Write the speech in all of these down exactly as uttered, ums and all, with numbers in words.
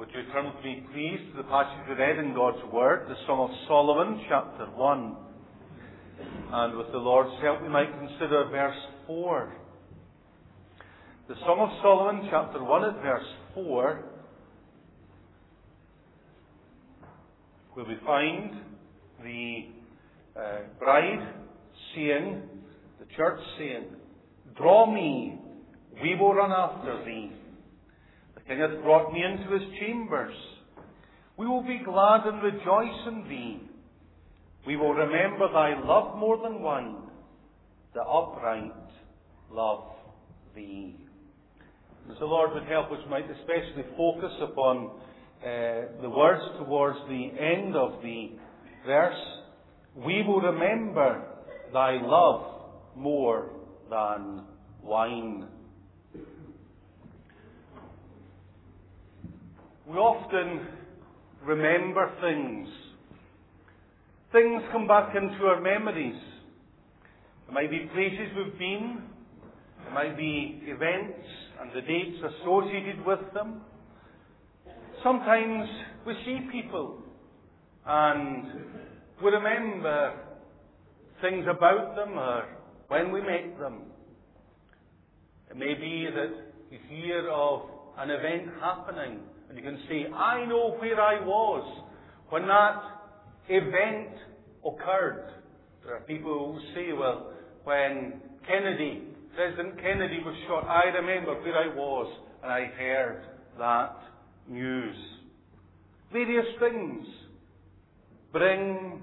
Would you turn with me, please, to the passage we read in God's Word, the Song of Solomon, chapter one. And with the Lord's help, we might consider verse four. The Song of Solomon, chapter one, at verse four, where we find the uh, bride saying, the church saying, "Draw me, we will run after thee. The King hath brought me into his chambers. We will be glad and rejoice in thee. We will remember thy love more than wine. The upright love thee." As the Lord would help us, we might especially focus upon uh, the words towards the end of the verse. We will remember thy love more than wine. We often remember things. Things come back into our memories. There might be places we've been. There might be events and the dates associated with them. Sometimes we see people and we remember things about them or when we met them. It may be that you hear of an event happening and you can say, "I know where I was when that event occurred." There are people who say, "Well, when Kennedy, President Kennedy was shot, I remember where I was and I heard that news." Various things bring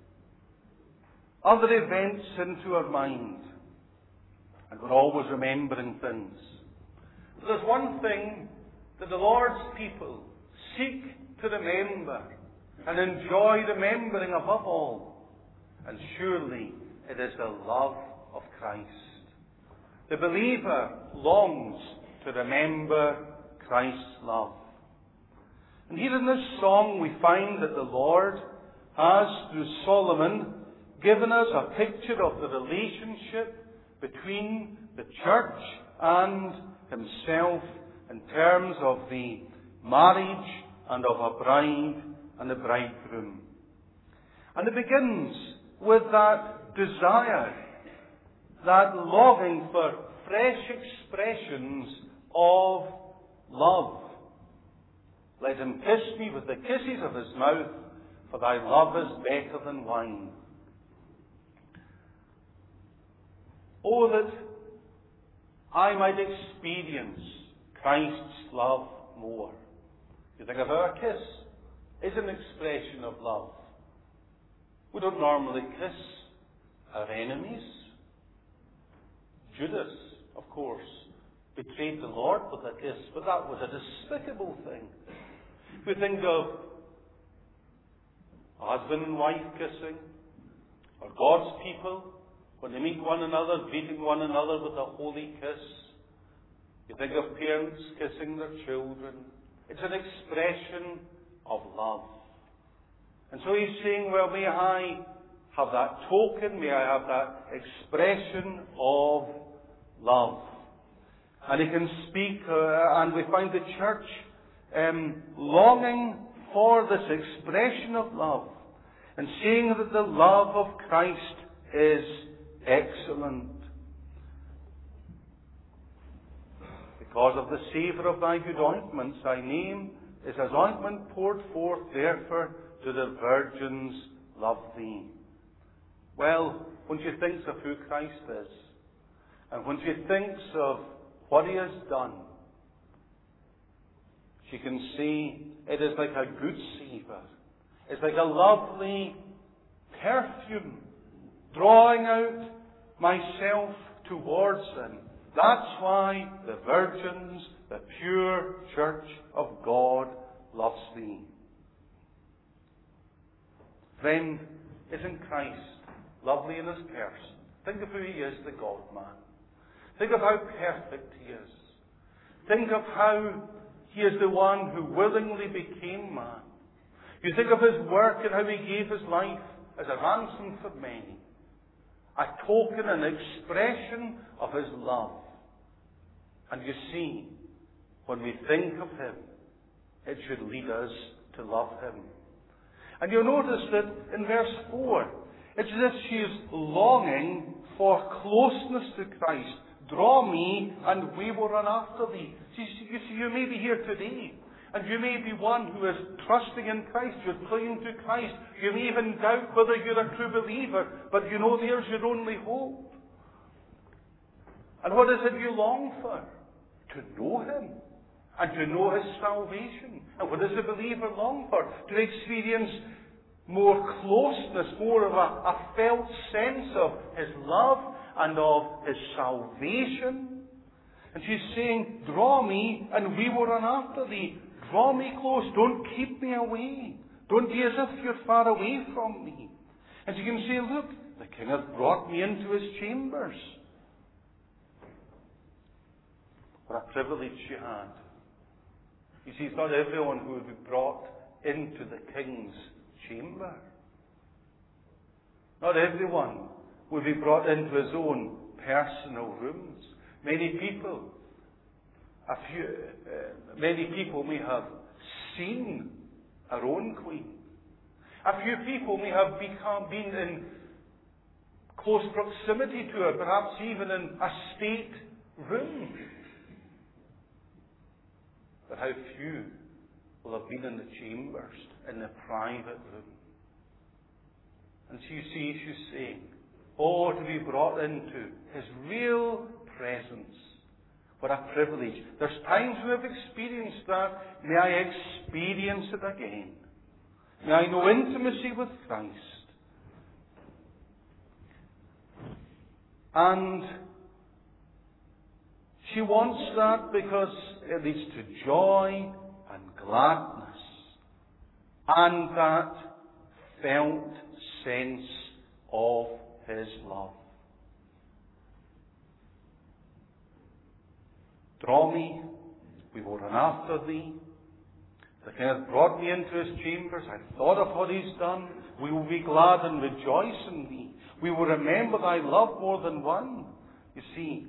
other events into our mind, and we're always remembering things. But there's one thing that the Lord's people seek to remember and enjoy remembering above all, and surely it is the love of Christ. The believer longs to remember Christ's love. And here in this song we find that the Lord has, through Solomon, given us a picture of the relationship between the church and himself in terms of the marriage and of a bride and a bridegroom. And it begins with that desire, that longing for fresh expressions of love. "Let him kiss me with the kisses of his mouth, for thy love is better than wine." Oh, that I might experience Christ's love more. You think of our kiss is an expression of love. We don't normally kiss our enemies. Judas, of course, betrayed the Lord with a kiss, but that was a despicable thing. We think of a husband and wife kissing, or God's people when they meet one another, greeting one another with a holy kiss. You think of parents kissing their children. It's an expression of love. And so he's saying, well, may I have that token, may I have that expression of love. And he can speak, uh, and we find the church um, longing for this expression of love, and saying that the love of Christ is excellent. "Because of the savour of thy good ointments, thy name is as ointment poured forth, therefore do the virgins love thee." Well, when she thinks of who Christ is, and when she thinks of what he has done, she can see it is like a good savour. It's like a lovely perfume, drawing out myself towards him. That's why the virgins, the pure church of God, loves thee. Friend, isn't Christ lovely in his person? Think of who he is, the God-man. Think of how perfect he is. Think of how he is the one who willingly became man. You think of his work and how he gave his life as a ransom for many. A token, an expression of his love. And you see, when we think of him, it should lead us to love Him. And you'll notice that in verse four, it's as if she is longing for closeness to Christ. Draw me, and we will run after thee. You see, you see, you may be here today, and you may be one who is trusting in Christ. You're clinging to Christ. You may even doubt whether you're a true believer, but you know there's your only hope. And what is it you long for? To know Him, and to know His salvation. And what does the believer long for? To experience more closeness, more of a, a felt sense of His love and of His salvation. And she's saying, draw me, and we will run after thee. Draw me close. Don't keep me away. Don't be as if you're far away from me. And she can say, look, the King hath brought me into His chambers. What a privilege she had. You see, it's not everyone who would be brought into the King's chamber. Not everyone will be brought into his own personal rooms. Many people, a few, uh, many people may have seen our own Queen. A few people may have become been in close proximity to her, perhaps even in a state room. But how few will have been in the chambers, in the private room. And so you see, she's saying, oh, to be brought into His real presence. What a privilege. There's times when I've experienced that. May I experience it again. May I know intimacy with Christ. And she wants that because it leads to joy and gladness and that felt sense of His love. Draw me, we will run after thee. The King hath brought me into His chambers. I thought of what He's done. We will be glad and rejoice in thee. We will remember thy love more than one. You see,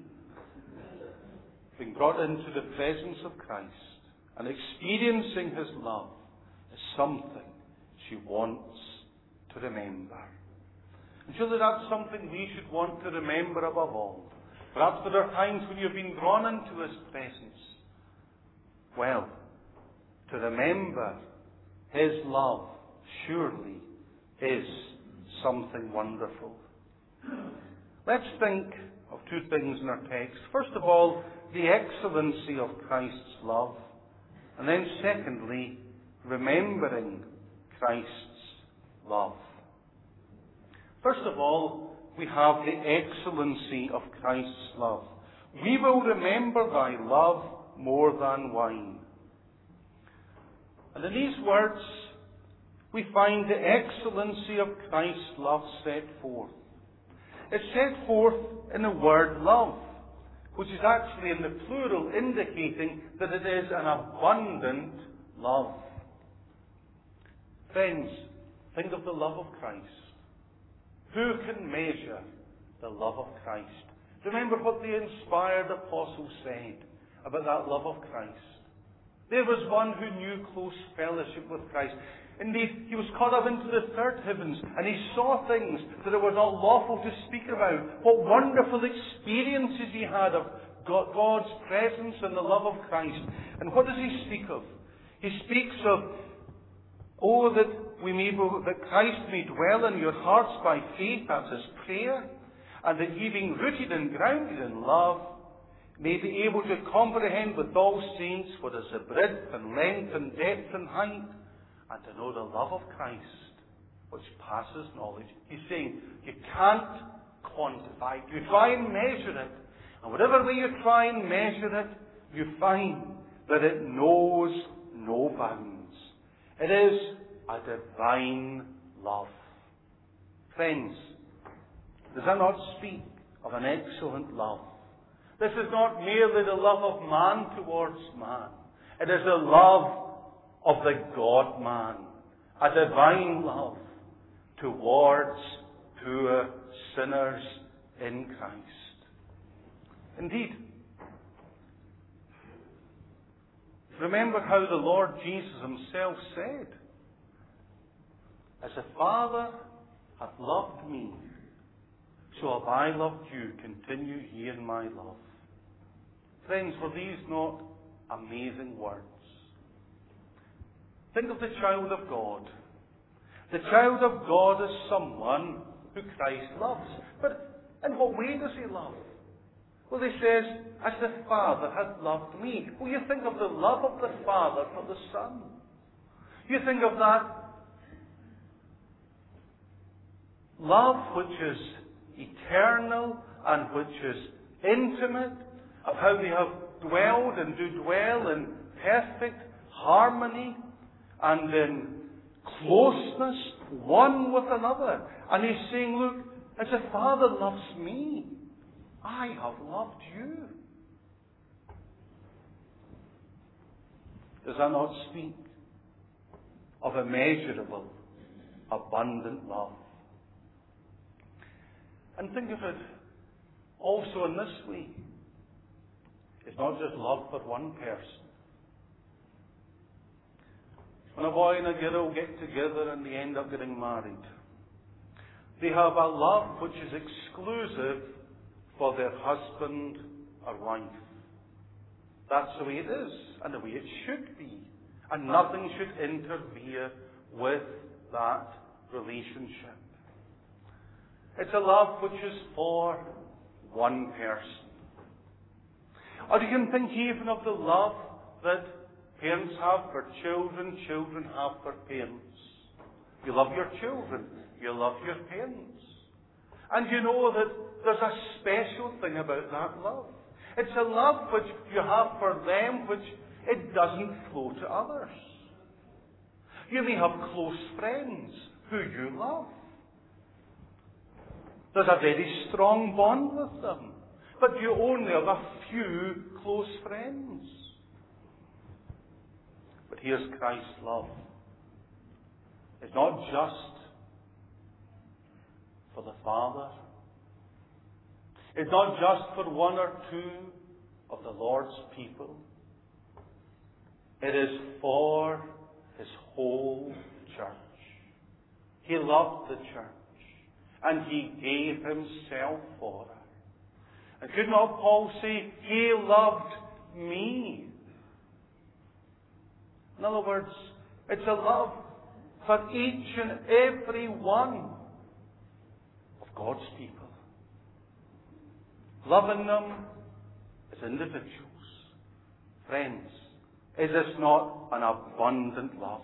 being brought into the presence of Christ and experiencing His love is something she wants to remember. And surely that's something we should want to remember above all. Perhaps there are times when you've been drawn into His presence. Well, to remember His love surely is something wonderful. Let's think of two things in our text. First of all, the excellency of Christ's love. And then secondly, remembering Christ's love. First of all, we have the excellency of Christ's love. We will remember thy love more than wine. And in these words, we find the excellency of Christ's love set forth. It's set forth in the word love, which is actually in the plural, indicating that it is an abundant love. Friends, think of the love of Christ. Who can measure the love of Christ? Remember what the inspired apostle said about that love of Christ. There was one who knew close fellowship with Christ. Indeed, he was caught up into the third heavens, and he saw things that it was not lawful to speak about. What wonderful experiences he had of God, God's presence and the love of Christ. And what does he speak of? He speaks of, oh, that we may, that Christ may dwell in your hearts by faith, that's his prayer, and that ye being rooted and grounded in love, may be able to comprehend with all saints what is the breadth and length and depth and height, and to know the love of Christ, which passes knowledge. He's saying, you can't quantify it. You try and measure it, and whatever way you try and measure it, you find that it knows no bounds. It is a divine love. Friends, does that not speak of an excellent love? This is not merely the love of man towards man. It is the love of the God-man, a divine love towards poor sinners in Christ. Indeed, Remember how the Lord Jesus himself said, "As the Father hath loved me, so have I loved you. Continue ye in my love." Friends, were these not amazing words? Think of the child of God. The child of God is someone who Christ loves. But in what way does he love? Well, he says, "As the Father hath loved me." Well, you think of the love of the Father for the Son. You think of that love which is eternal and which is intimate, of how they have dwelled and do dwell in perfect harmony and in closeness one with another. And he's saying, look, as the Father loves me, I have loved you. Does that not speak of immeasurable, abundant love? And think of it also in this way. It's not just love for one person. When a boy and a girl get together and they end up getting married, they have a love which is exclusive for their husband or wife. That's the way it is, and the way it should be. And nothing should interfere with that relationship. It's a love which is for one person. Or you can think even of the love that parents have for children, children have for parents. You love your children, you love your parents. And you know that there's a special thing about that love. It's a love which you have for them, which it doesn't flow to others. You may have close friends who you love. There's a very strong bond with them. But you only have a few close friends. But here's Christ's love. It's not just for the Father. It's not just for one or two of the Lord's people. It is for His whole church. He loved the church. And He gave Himself for her. And could not Paul say, He loved me? In other words, it's a love for each and every one of God's people. Loving them as individuals. Friends, is this not an abundant love?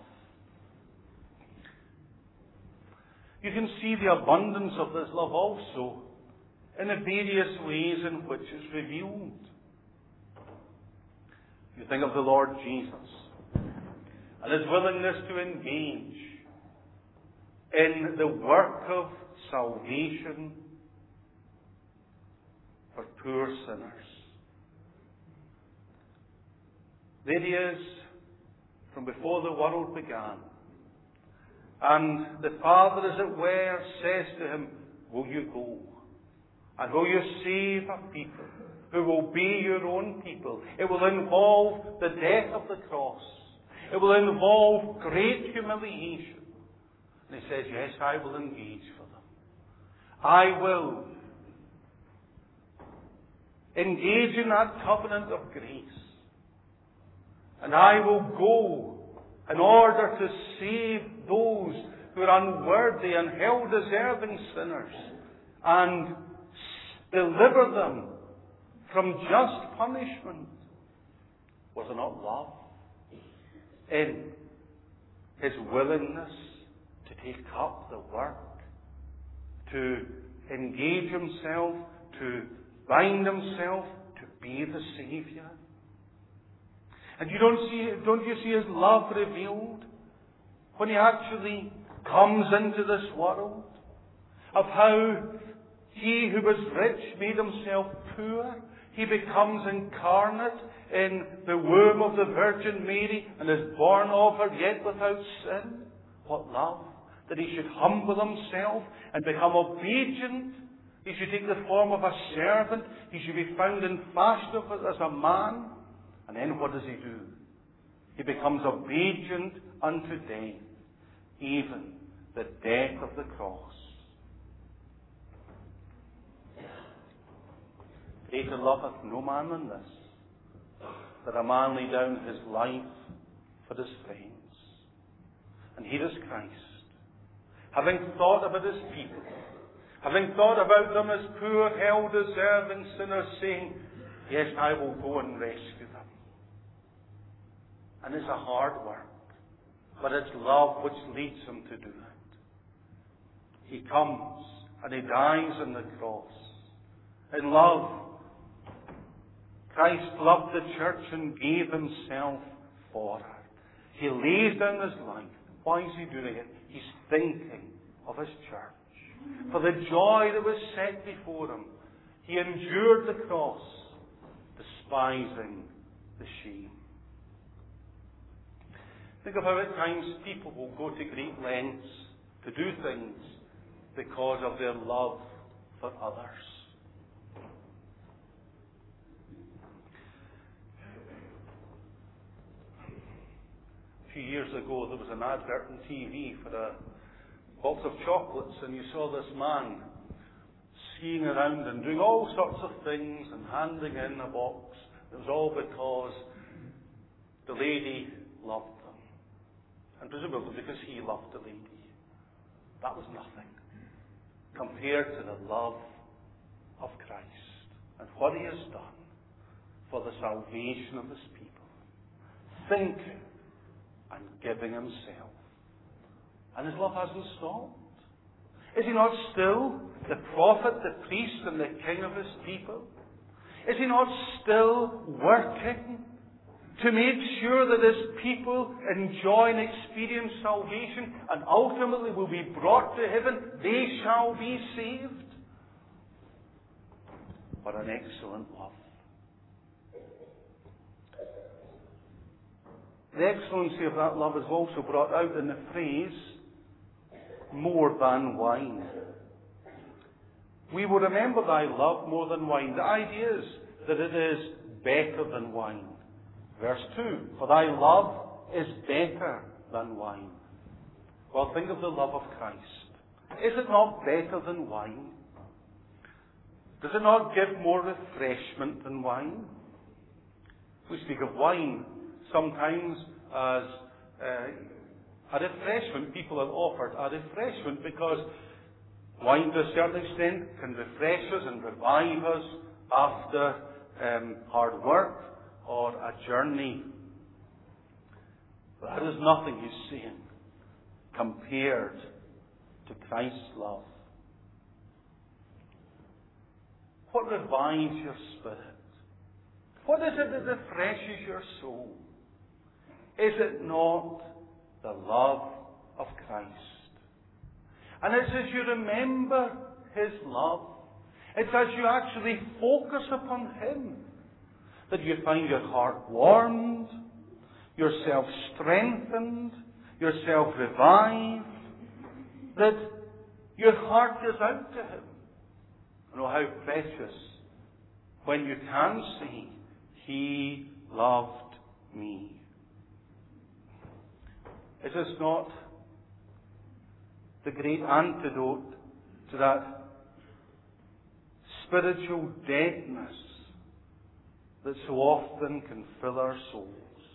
You can see the abundance of this love also in the various ways in which it's revealed. You think of the Lord Jesus and His willingness to engage in the work of salvation for poor sinners. There He is from before the world began. And the Father, as it were, says to Him, will you go? And will you save a people who will be your own people? It will involve the death of the cross. It will involve great humiliation. And He says, yes, I will engage for them. I will engage in that covenant of grace. And I will go in order to save those who are unworthy and hell-deserving sinners and deliver them from just punishment. Was it not love in His willingness to take up the work, to engage Himself, to bind Himself, to be the Saviour? And you don't see, don't you see His love revealed when He actually comes into this world? Of how He who was rich made Himself poor. He becomes incarnate in the womb of the Virgin Mary and is born of her, yet without sin. What love! That He should humble Himself and become obedient. He should take the form of a servant. He should be found in fashion as a man. And then what does He do? He becomes obedient unto death, even the death of the cross. Greater love hath no man than this, that a man lay down his life for his friends. And here is Christ, having thought about his people, having thought about them as poor, hell-deserving sinners, saying, yes, I will go and rescue them. And it's a hard work, but it's love which leads him to do it. He comes and he dies on the cross. In love, Christ loved the church and gave himself for her. He lays down his life. Why is he doing it? He's thinking of his church. For the joy that was set before him, he endured the cross, despising the shame. Think of how at times people will go to great lengths to do things because of their love for others. A few years ago, there was an advert on T V for a box of chocolates, and you saw this man skiing around and doing all sorts of things and handing in a box. It was all because the lady loved them. And presumably because he loved the lady. That was nothing compared to the love of Christ and what he has done for the salvation of his people. Thinking and giving himself. And his love hasn't stopped. Is he not still the prophet, the priest, and the king of his people? Is he not still working to make sure that his people enjoy and experience salvation and ultimately will be brought to heaven? They shall be saved. What an excellent love. The excellency of that love is also brought out in the phrase, more than wine. We will remember thy love more than wine. The idea is that it is better than wine. Verse two, for thy love is better than wine. Well, think of the love of Christ. Is it not better than wine? Does it not give more refreshment than wine? We speak of wine sometimes as uh, a refreshment. People are offered a refreshment because wine to a certain extent can refresh us and revive us after um, hard work or a journey. But that is nothing, he's saying, compared to Christ's love. What revives your spirit? What is it that refreshes your soul? Is it not the love of Christ? And it's as you remember his love, it's as you actually focus upon him, that you find your heart warmed, yourself strengthened, yourself revived, that your heart goes out to him. And oh, how precious when you can say, he loved me. Is this not the great antidote to that spiritual deadness that so often can fill our souls?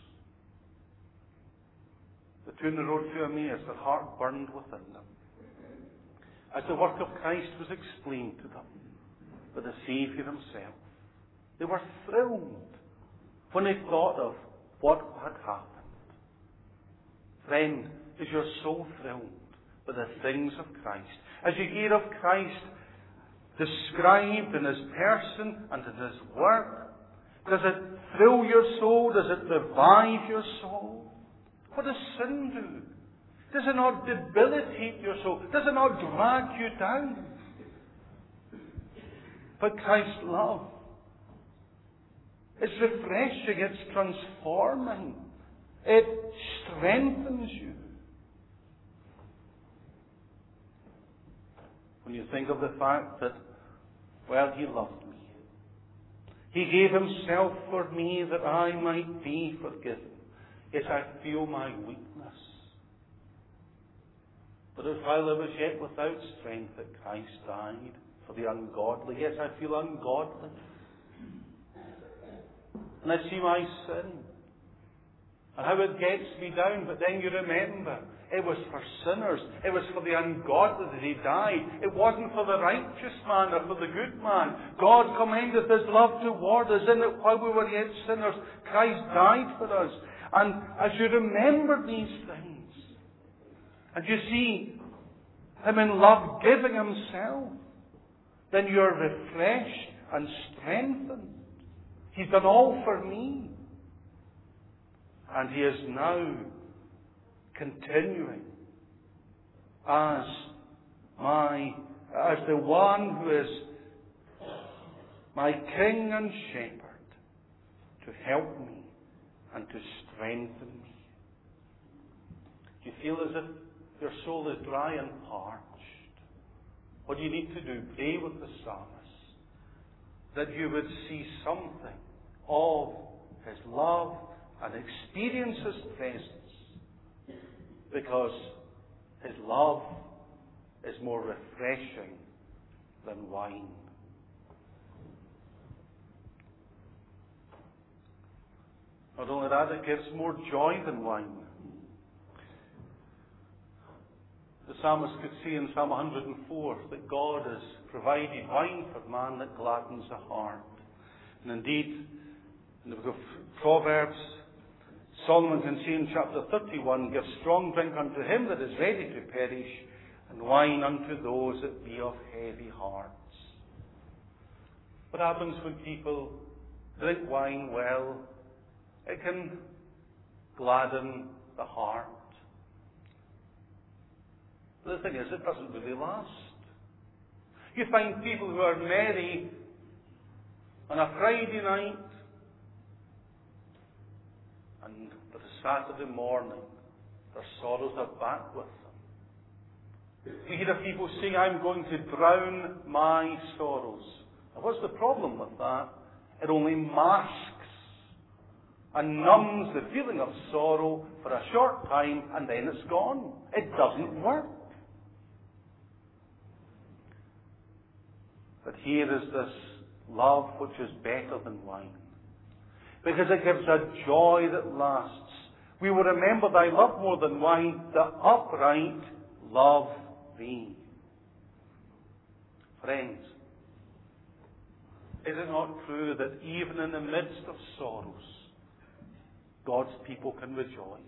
The two on the road to Emmaus, their heart burned within them, as the work of Christ was explained to them by the Saviour himself. They were thrilled when they thought of what had happened. Friend, is your soul thrilled by the things of Christ? As you hear of Christ described in his person and in his work, does it thrill your soul? Does it revive your soul? What does sin do? Does it not debilitate your soul? Does it not drag you down? But Christ's love, it's refreshing, it's transforming, it strengthens you. When you think of the fact that, well, he loved me. He gave himself for me that I might be forgiven. Yes, I feel my weakness. But if while I was yet without strength that Christ died for the ungodly, yes, I feel ungodly. And I see my sin. And how it gets me down. But then you remember, it was for sinners. It was for the ungodly that He died. It wasn't for the righteous man or for the good man. God commended His love toward us, in that while we were yet sinners, Christ died for us. And as you remember these things, and you see Him in love giving Himself, then you're refreshed and strengthened. He's done all for me. And He is now continuing as my, as the one who is my King and Shepherd, to help me and to strengthen me. Do you feel as if your soul is dry and parched? What do you need to do? Pray with the psalmist, that you would see something of His love and experience His presence, because His love is more refreshing than wine. Not only that, it gives more joy than wine. The psalmist could see in Psalm one hundred four that God has provided wine for man that gladdens the heart. And indeed, in the book of Proverbs, Solomon can see in chapter thirty-one, give strong drink unto him that is ready to perish, and wine unto those that be of heavy hearts. What happens when people drink wine? Well, it can gladden the heart. But the thing is, it doesn't really last. You find people who are merry on a Friday night, and for the Saturday morning, their sorrows are back with them. We hear of people saying, I'm going to drown my sorrows. Now, what's the problem with that? It only masks and numbs the feeling of sorrow for a short time, and then it's gone. It doesn't work. But here is this love which is better than wine, because it gives a joy that lasts. We will remember thy love more than wine, the upright love thee. Friends, is it not true that even in the midst of sorrows, God's people can rejoice?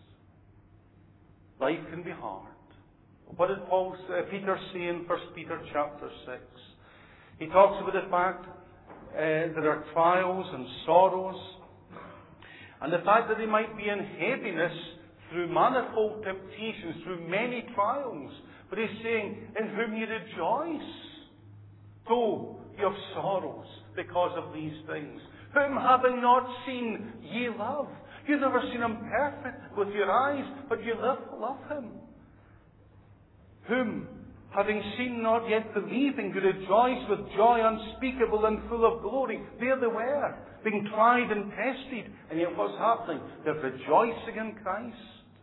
Life can be hard. What did Paul, uh, Peter say in First Peter chapter six? He talks about the fact uh, there are trials and sorrows, and the fact that they might be in heaviness through manifold temptations, through many trials. But he's saying, in whom ye rejoice, though ye have sorrows because of these things. Whom having not seen ye love. You've never seen Him perfect with your eyes, but you love, love Him. Whom, having seen not yet believing, you rejoice with joy unspeakable and full of glory. There they were, being tried and tested. And yet what's happening? They're rejoicing in Christ.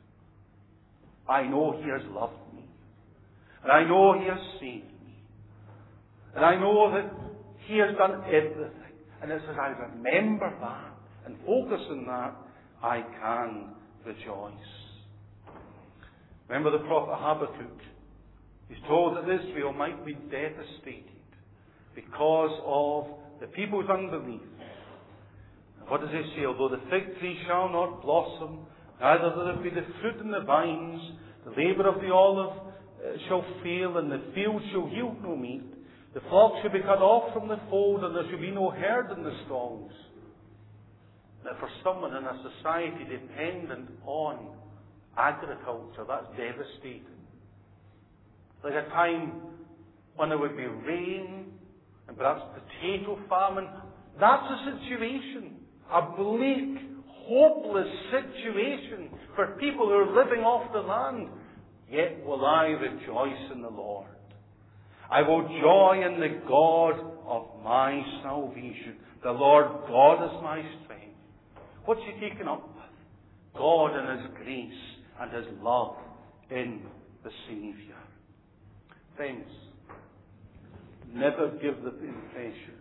I know He has loved me. And I know He has saved me. And I know that He has done everything. And it says, I remember that and focus on that, I can rejoice. Remember the prophet Habakkuk. He's told that Israel might be devastated because of the people's unbelief. And what does he say? Although the fig tree shall not blossom, neither will there be the fruit in the vines, the labour of the olive uh, shall fail, and the field shall yield no meat. The flock shall be cut off from the fold, and there shall be no herd in the stalls. Now, for someone in a society dependent on agriculture, that's devastating. Like a time when there would be rain and perhaps potato famine. That's a situation, a bleak, hopeless situation for people who are living off the land. Yet will I rejoice in the Lord. I will joy in the God of my salvation. The Lord God is my strength. What's He taken up with? God in His grace and His love in the Saviour. Friends, never give the impression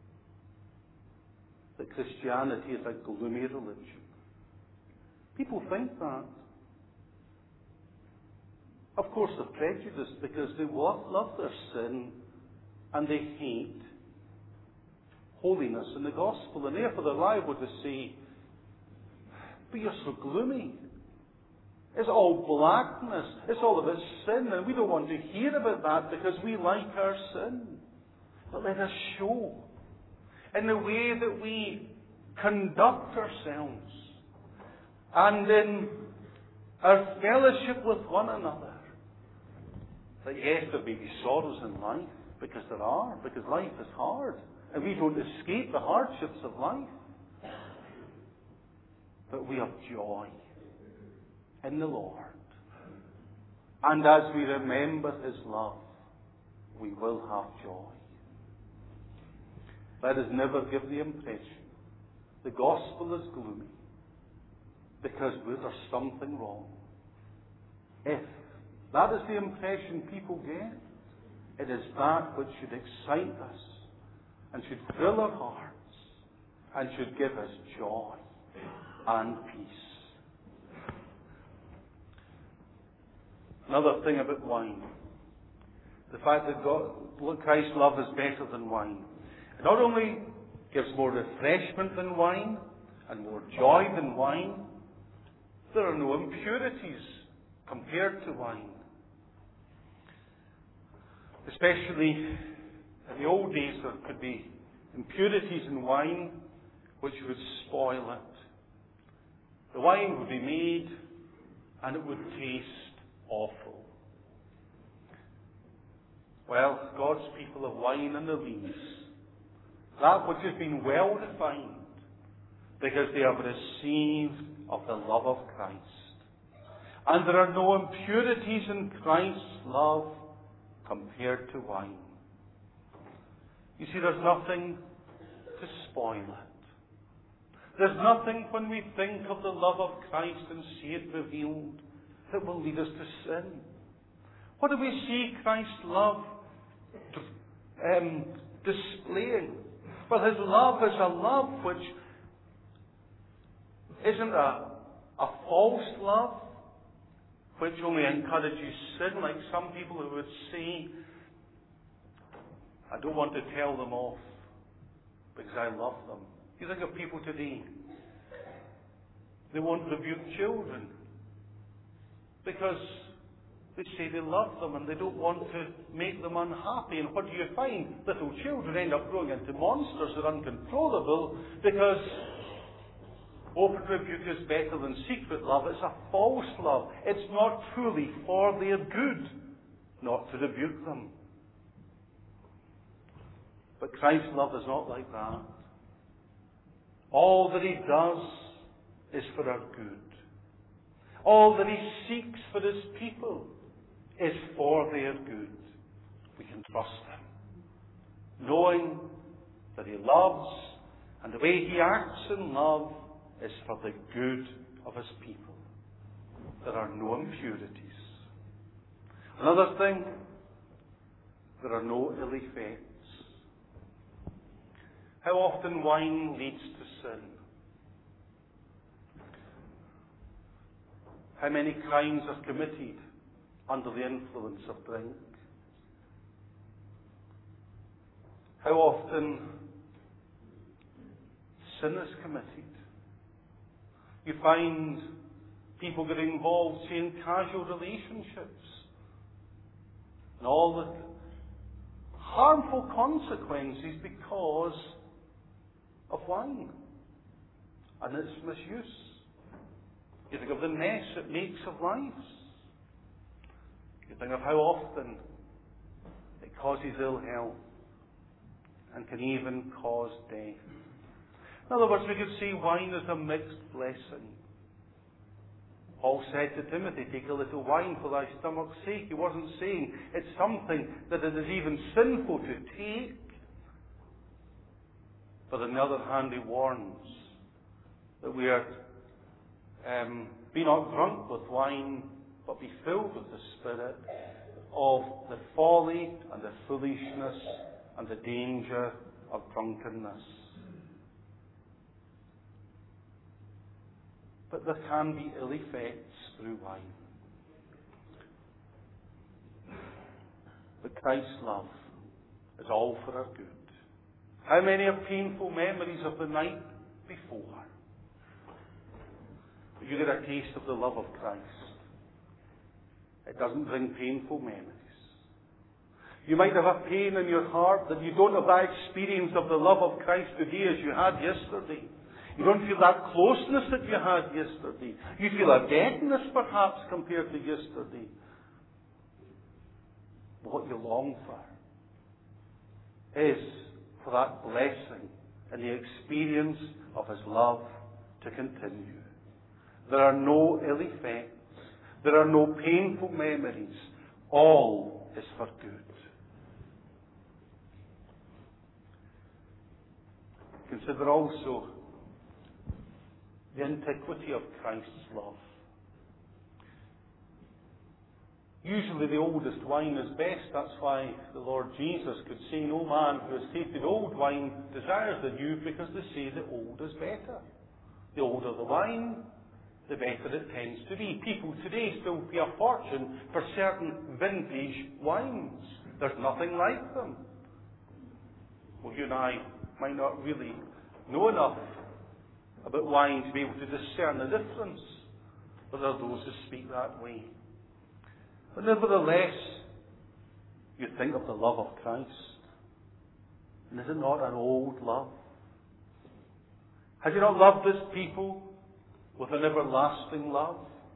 that Christianity is a gloomy religion. People think that. Of course, they're prejudiced because they love, love their sin and they hate holiness in the gospel. And therefore they're liable to say, but you're so gloomy. It's all blackness. It's all about sin, and we don't want to hear about that because we like our sin. But let us show in the way that we conduct ourselves and in our fellowship with one another that yes, there may be sorrows in life, because there are, because life is hard, and we don't escape the hardships of life. But we have joy in the Lord. And as we remember His love, we will have joy. Let us never give the impression the gospel is gloomy because there's something wrong. If that is the impression people get, it is that which should excite us and should fill our hearts and should give us joy and peace. Another thing about wine, the fact that God, Christ's love is better than wine. It not only gives more refreshment than wine and more joy than wine, there are no impurities compared to wine. Especially in the old days, there could be impurities in wine which would spoil it. The wine would be made and it would taste awful. Well, God's people have wine in their lees, that which has been well refined, because they have received of the love of Christ. And there are no impurities in Christ's love compared to wine. You see, there's nothing to spoil it. There's nothing when we think of the love of Christ and see it revealed that will lead us to sin. What do we see Christ's love um, displaying? Well, His love is a love which isn't a, a false love, which only encourages sin, like some people who would say, I don't want to tell them off because I love them. You think of people today, they won't rebuke children because they say they love them and they don't want to make them unhappy. And what do you find? Little children end up growing into monsters that are uncontrollable because open rebuke is better than secret love. It's a false love. It's not truly for their good not to rebuke them. But Christ's love is not like that. All that He does is for our good. All that He seeks for His people is for their good. We can trust Him, knowing that He loves, and the way He acts in love is for the good of His people. There are no impurities. Another thing, there are no ill effects. How often wine leads to sin? How many crimes are committed under the influence of drink? How often sin is committed? You find people get involved, say, in casual relationships and all the harmful consequences because of wine and its misuse. You think of the mess it makes of lives. You think of how often it causes ill health and can even cause death. In other words, we could say wine is a mixed blessing. Paul said to Timothy, take a little wine for thy stomach's sake. He wasn't saying it's something that it is even sinful to take. But on the other hand, he warns that we are um, be not drunk with wine, but be filled with the Spirit, of the folly and the foolishness and the danger of drunkenness. But there can be ill effects through wine. But Christ's love is all for our good. How many are painful memories of the night before? But you get a taste of the love of Christ. It doesn't bring painful memories. You might have a pain in your heart that you don't have that experience of the love of Christ today as you had yesterday. You don't feel that closeness that you had yesterday. You feel a deadness perhaps compared to yesterday. But what you long for is for that blessing and the experience of His love to continue. There are no ill effects. There are no painful memories. All is for good. Consider also the antiquity of Christ's love. Usually the oldest wine is best. That's why the Lord Jesus could say, no man who has tasted old wine desires the new, because they say the old is better. The older the wine, the better it tends to be. People today still pay a fortune for certain vintage wines. There's nothing like them. Well, you and I might not really know enough about wine to be able to discern the difference. But there are those who speak that way. But nevertheless, you think of the love of Christ. And is it not an old love? Has He not loved His people with an everlasting love?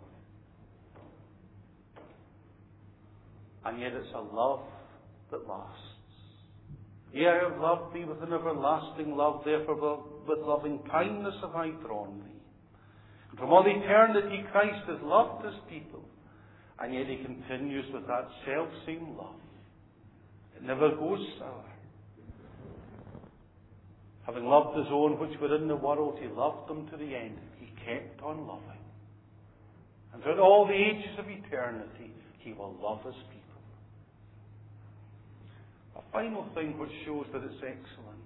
And yet it's a love that lasts. Yea, I have loved thee with an everlasting love, therefore with loving kindness have I drawn thee. And from all eternity Christ has loved His people, and yet He continues with that self-same love. It never goes sour. Having loved His own which were in the world, He loved them to the end. He kept on loving. And throughout all the ages of eternity, He will love His people. A final thing which shows that it's excellent.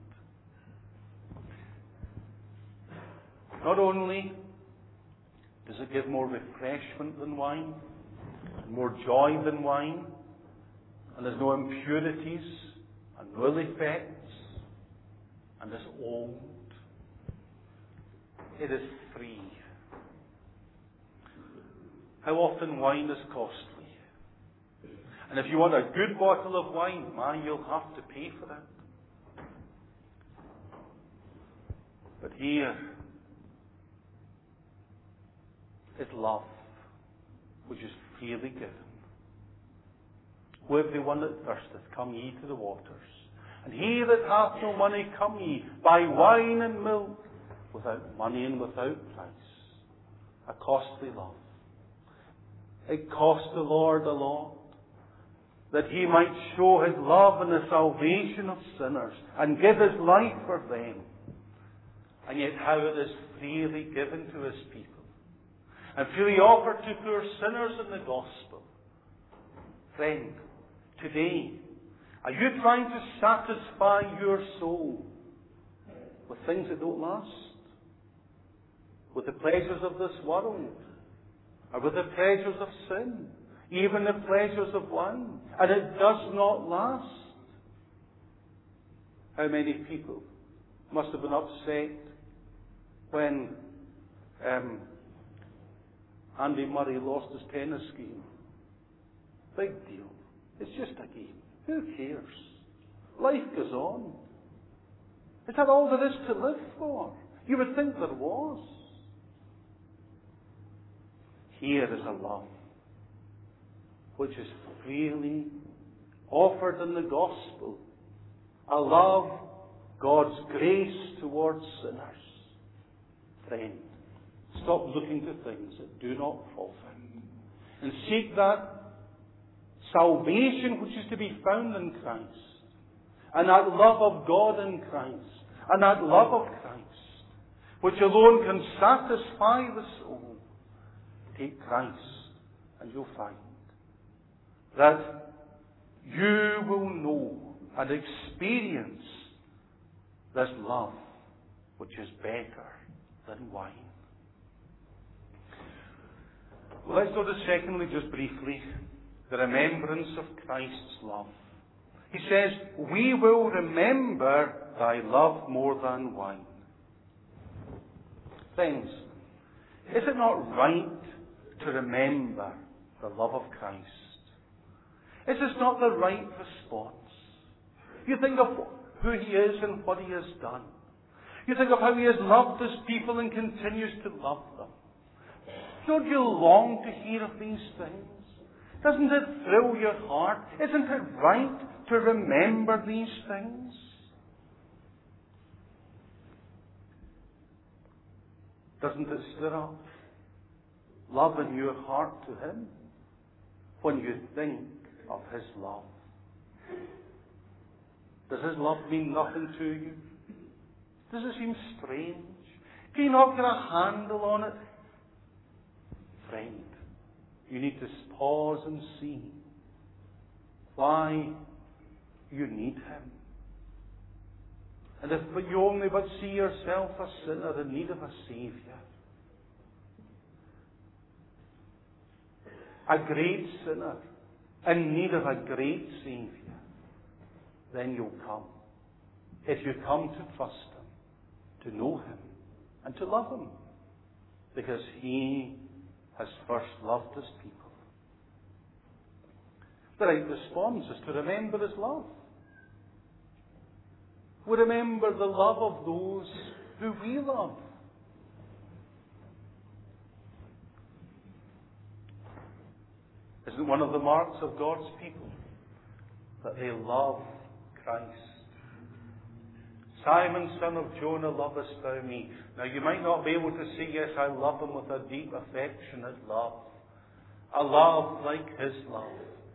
Not only does it give more refreshment than wine, more joy than wine, and there's no impurities and no ill effects, and it's old. It is free. How often wine is costly. And if you want a good bottle of wine, man, you'll have to pay for it. But here is love, which is freely given. O everyone that thirsteth, come ye to the waters. And he that hath no money, come ye, buy wine and milk, without money and without price. A costly love. It cost the Lord a lot, that He might show His love and the salvation of sinners, and give His life for them. And yet how it is freely given to His people, and freely offered to poor sinners in the gospel. Friend, today, are you trying to satisfy your soul with things that don't last? With the pleasures of this world? Or with the pleasures of sin? Even the pleasures of wine? And it does not last. How many people must have been upset when um, Andy Murray lost his tennis game? Big deal. It's just a game. Who cares? Life goes on. Is that all there is to live for? You would think there was. Here is a love which is freely offered in the gospel. A love, God's grace towards sinners. Friend, stop looking to things that do not profit, and seek that salvation which is to be found in Christ, and that love of God in Christ, and that love of Christ, which alone can satisfy the soul, take Christ, and you'll find that you will know and experience this love which is better than wine. Well, let's notice secondly, just briefly, the remembrance of Christ's love. He says, we will remember thy love more than wine. Friends, is it not right to remember the love of Christ? Is this not the right response? You think of who He is and what He has done. You think of how He has loved His people and continues to love them. Don't you long to hear of these things? Doesn't it thrill your heart? Isn't it right to remember these things? Doesn't it stir up love in your heart to Him when you think of His love? Does His love mean nothing to you? Does it seem strange? Can you not get a handle on it? Friend, you need to pause and see why you need Him. And if you only but see yourself a sinner in need of a Saviour, a great sinner in need of a great Saviour, then you'll come. If you come to trust Him, to know Him, and to love Him, because He has first loved His people. The right response is to remember His love. We remember the love of those who we love. Isn't one of the marks of God's people that they love Christ? Simon, son of Jonah, lovest thou me? Now you might not be able to say, yes, I love Him with a deep, affectionate love. A love like His love.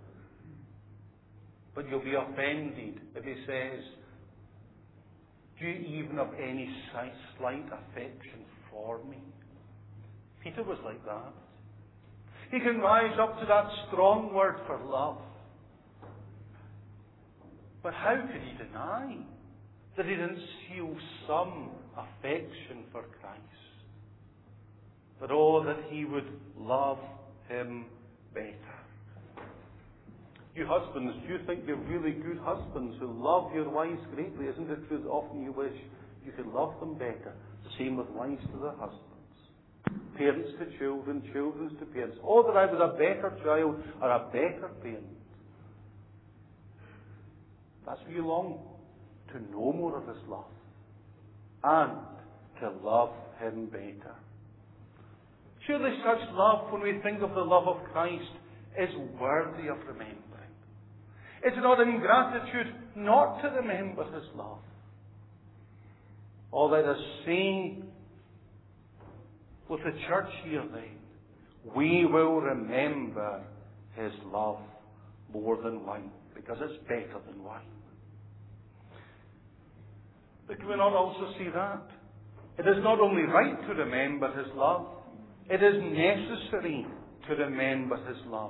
But you'll be offended if He says, do you even have any slight affection for me? Peter was like that. He can rise up to that strong word for love. But how could he deny that he didn't feel some affection for Christ? But oh, that he would love Him better. You husbands, do you think you're really good husbands who love your wives greatly? Isn't it true that often you wish you could love them better? The same with wives to their husbands. Parents to children, children to parents. Oh, that I was a better child or a better parent. That's what you long, to know more of His love and to love Him better. Surely such love, when we think of the love of Christ, is worthy of remembering. It's not ingratitude not to remember His love. Oh, let us sing with the church here then, we will remember His love more than wine, because it's better than wine. But can we not also see that? It is not only right to remember His love, it is necessary to remember His love.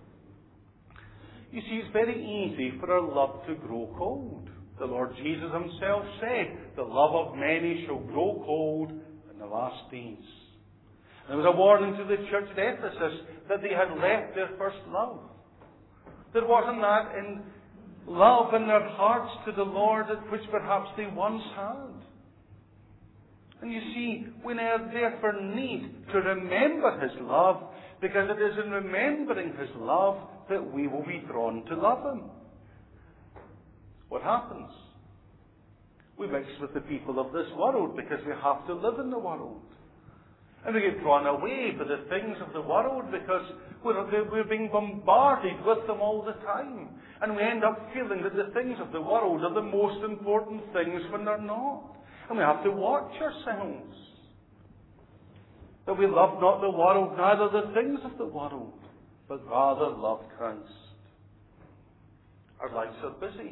You see, it's very easy for our love to grow cold. The Lord Jesus Himself said, the love of many shall grow cold in the last days. And there was a warning to the church at Ephesus that they had left their first love. There wasn't that in love in their hearts to the Lord which perhaps they once had. And you see, we therefore need to remember His love, because it is in remembering His love that we will be drawn to love Him. What happens? We mix with the people of this world because we have to live in the world. And we get drawn away by the things of the world because we're, we're being bombarded with them all the time. And we end up feeling that the things of the world are the most important things when they're not. And we have to watch ourselves. That we love not the world, neither the things of the world, but rather love Christ. Our lives are busy.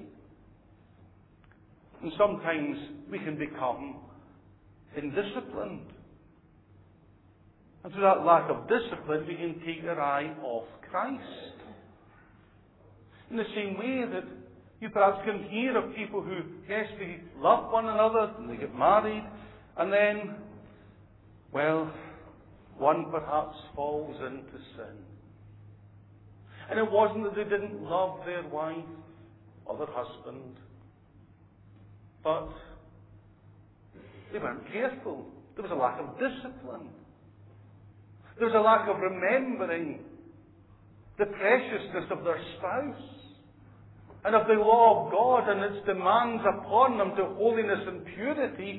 And sometimes we can become indisciplined. And through that lack of discipline, we can take our eye off Christ. In the same way that you perhaps can hear of people who, yes, they love one another and they get married, and then, well, one perhaps falls into sin. And it wasn't that they didn't love their wife or their husband, but they weren't careful. There was a lack of discipline. There was a lack of remembering the preciousness of their spouse and of the law of God and its demands upon them to holiness and purity.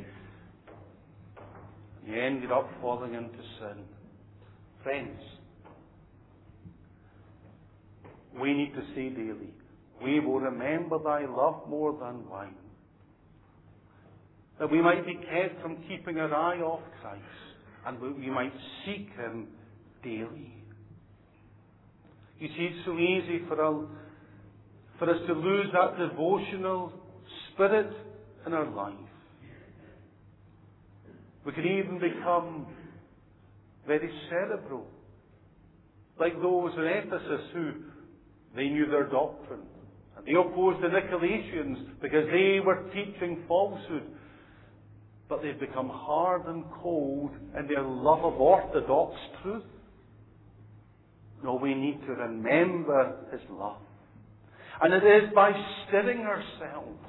They ended up falling into sin. Friends, we need to say daily, we will remember thy love more than wine. That we might be kept from keeping our eye off Christ, and we might seek Him daily. You see, it's so easy for, our, for us to lose that devotional spirit in our life. We can even become very cerebral, like those in Ephesus who they knew their doctrine. And they opposed the Nicolaitans because they were teaching falsehood. But they've become hard and cold in their love of orthodox truth. No, we need to remember His love. And it is by stirring ourselves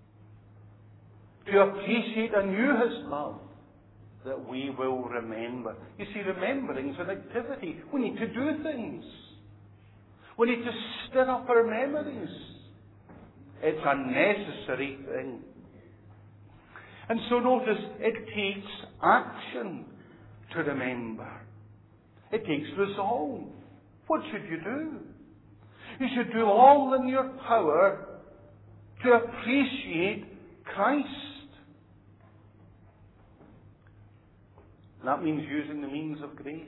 to appreciate anew His love that we will remember. You see, remembering is an activity. We need to do things. We need to stir up our memories. It's a necessary thing. And so notice, it takes action to remember. It takes resolve. What should you do? You should do all in your power to appreciate Christ. And that means using the means of grace.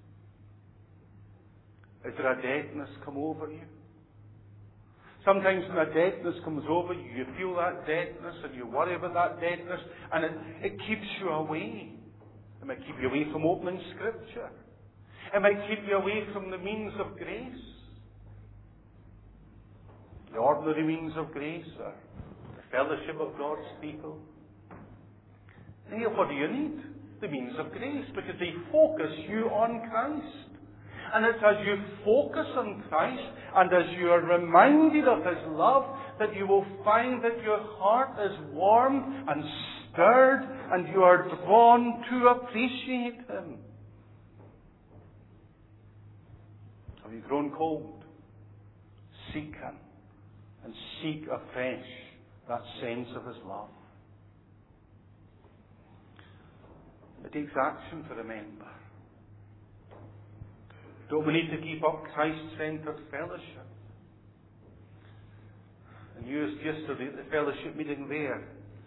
Is there a deadness come over you? Sometimes when a deadness comes over you, you feel that deadness and you worry about that deadness, and it, it keeps you away. It might keep you away from opening Scripture. It might keep you away from the means of grace. The ordinary means of grace are the fellowship of God's people. And here, what do you need? The means of grace, because they focus you on Christ. And it's as you focus on Christ and as you are reminded of His love that you will find that your heart is warmed and stirred and you are drawn to appreciate Him. Have you grown cold? Seek Him and seek afresh that sense of His love. It takes action to remember. Don't we need to keep up Christ-centered fellowship? And used yesterday at the fellowship meeting there,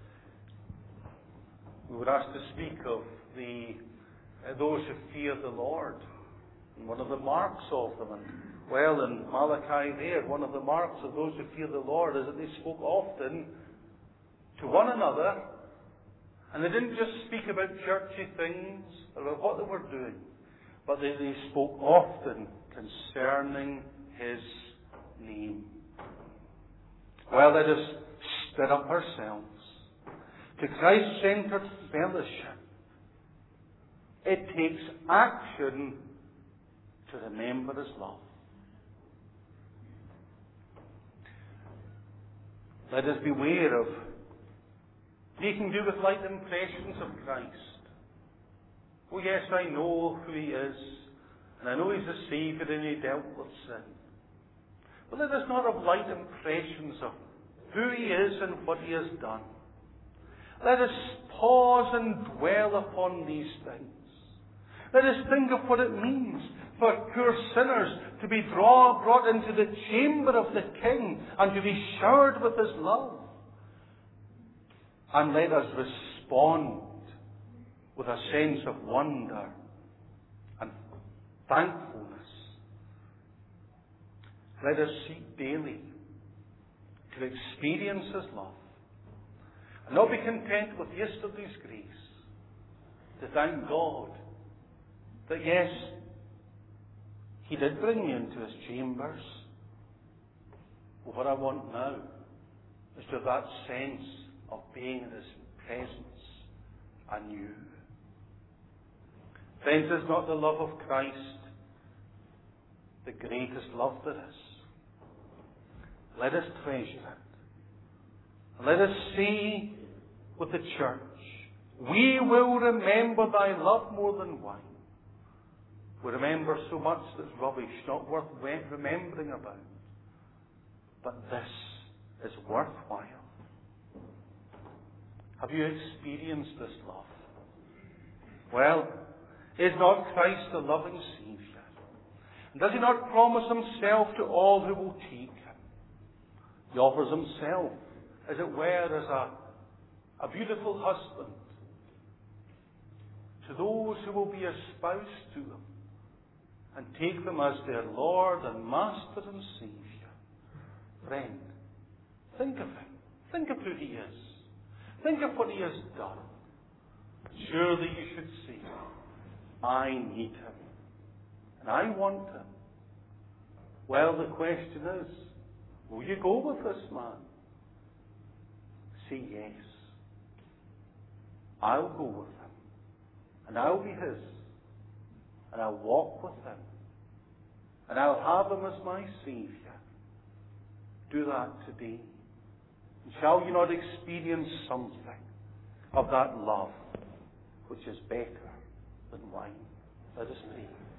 we were asked to speak of the uh, those who fear the Lord. And one of the marks of them, and well, in Malachi there, one of the marks of those who fear the Lord is that they spoke often to one another, and they didn't just speak about churchy things or about what they were doing, but they, they spoke often concerning His name. Well, let us stir up ourselves to Christ-centered fellowship. It takes action to remember His love. Let us beware of making do with light impressions of Christ. Oh yes, I know who He is, and I know He's a Saviour and He dealt with sin. But let us not have light impressions of who He is and what He has done. Let us pause and dwell upon these things. Let us think of what it means for poor sinners to be draw, brought into the chamber of the King and to be showered with His love. And let us respond with a sense of wonder and thankfulness. Let us seek daily to experience His love and not be content with yesterday's grace, to thank God That yes, He did bring me into His chambers. But what I want now is to have that sense of being in His presence anew. Friends, is not the love of Christ the greatest love there is? Let us treasure it. Let us say with the church, we will remember thy love more than wine. We remember so much that's rubbish, not worth remembering about. But this is worthwhile. Have you experienced this love? Well, is not Christ the loving Saviour? And does He not promise Himself to all who will take Him? He offers Himself, as it were, as a, a beautiful husband to those who will be espoused to Him and take them as their Lord and Master and Saviour. Friend, think of Him. Think of who He is. Think of what He has done. Surely you should say, I need Him. And I want Him. Well, the question is, will you go with this man? Say yes. I'll go with Him. And I'll be His. And I'll walk with Him. And I'll have Him as my Saviour. Do that today. And shall you not experience something of that love which is better than wine? Let us pray.